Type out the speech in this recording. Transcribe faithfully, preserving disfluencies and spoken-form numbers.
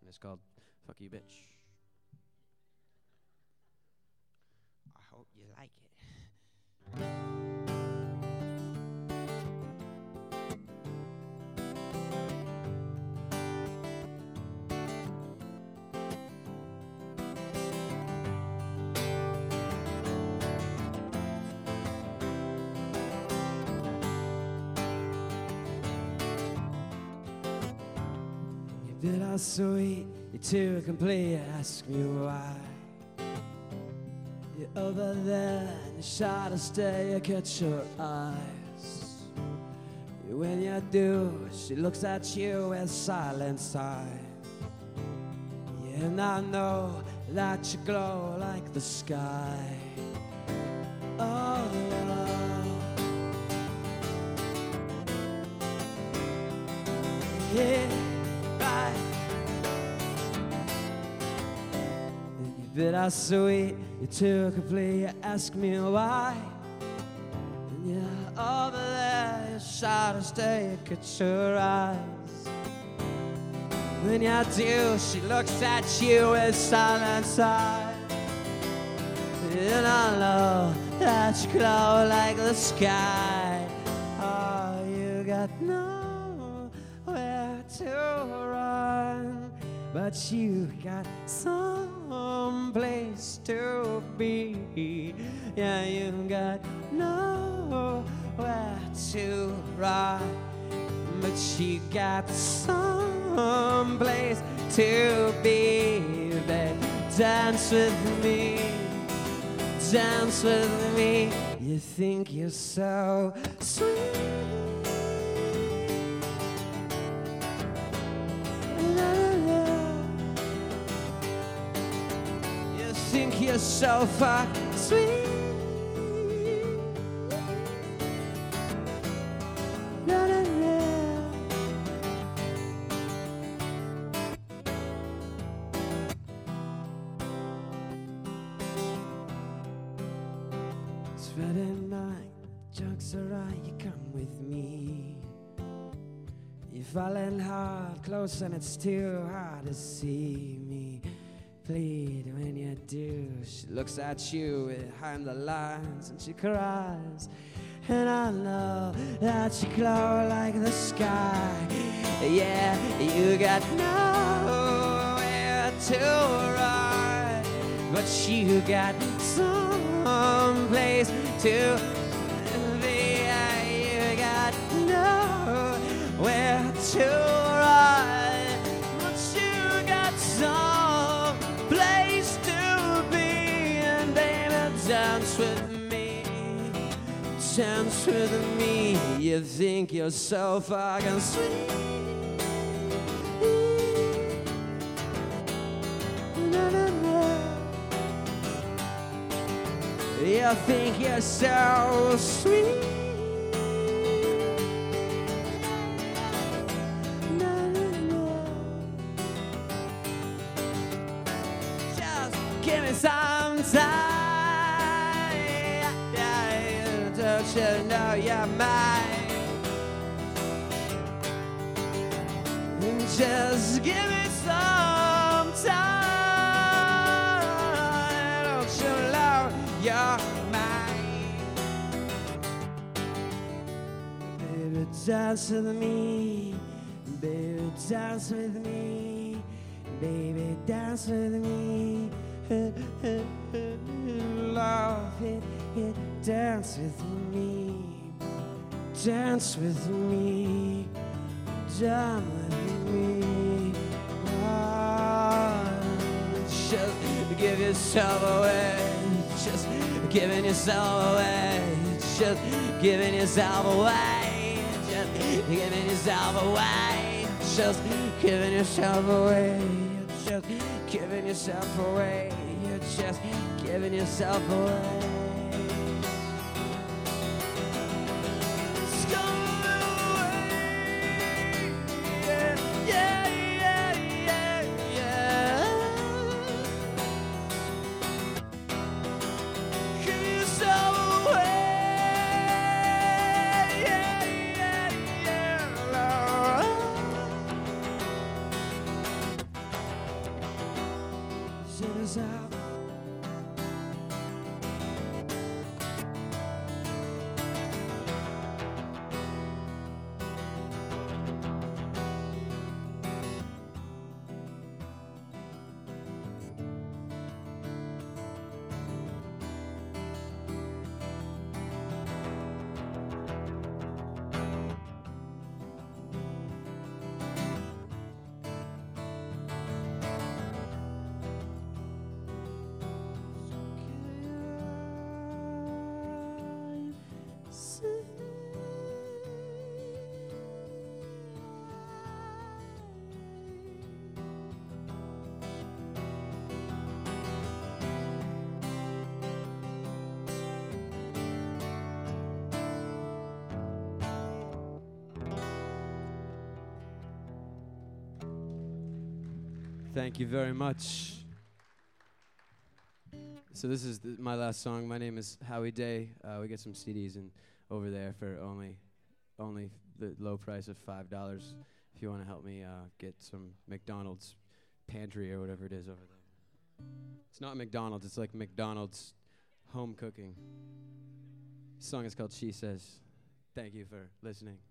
and it's called Fuck You Bitch. I hope you like it. Bit are sweet, you're too complete, you ask me why. You're over there and you try to stay, you catch your eyes. When you do, she looks at you with silent sigh. Yeah, and I know that you glow like the sky. Oh, love. Yeah. But I'm sweet, you're too complete, you ask me why. And you're over there, you try to stay, you catch your eyes. When you do, she looks at you with silent sigh. And I know that you glow like the sky. Oh, you got nowhere to run, but you got some place to be. Yeah, you got nowhere to ride, but you got some place to be. Babe, dance with me, dance with me. You think you're so sweet. Think you're so fucking sweet. La, la, la. It's Friday night, jokes are right, you come with me. You're falling hard, close and it's too hard to see me. Plead when you do, she looks at you behind the lines and she cries. And I know that you glow like the sky. Yeah, you got nowhere to ride, but you got some place to be. Yeah, you got nowhere to ride, but you got some place to be. And baby, dance with me, dance with me. You think you're so fucking sweet. Na, na, na. You think you're so sweet. Give me some time, yeah, don't you know you're mine? Just give me some time, don't you know you're mine? Baby, dance with me, baby, dance with me, baby, dance with me. Love it, it, dance with me, dance with me, dance with me. Oh, just give yourself away, just giving yourself away, just giving yourself away, just giving yourself away, just giving yourself away, just giving yourself away. You're just giving yourself away. It's gone away. Yeah, yeah, yeah, yeah, yeah. Give yourself away. Yeah, yeah, yeah. send us out. Thank you very much. So this is th- my last song. My name is Howie Day. Uh, we get some C Ds and over there for only, only the low price of five dollars. If you want to help me uh, get some McDonald's pantry or whatever it is over there. It's not McDonald's. It's like McDonald's home cooking. This song is called She Says. Thank you for listening.